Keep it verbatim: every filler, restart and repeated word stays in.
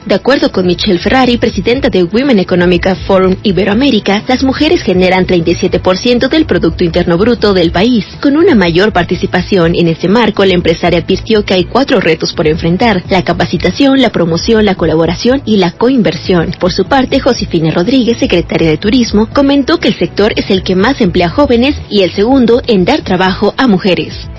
De acuerdo con Michelle Ferrari, presidenta de Women Economic Forum Iberoamérica, las mujeres generan treinta y siete por ciento del Producto Interno Bruto del país. Con una mayor participación en este marco, la empresaria advirtió que hay cuatro retos por enfrentar: la capacitación, la promoción, la colaboración y la coinversión. Por su parte, Josefina Rodríguez, secretaria de Turismo, comentó que el sector es el que más emplea jóvenes y el segundo en dar trabajo a mujeres.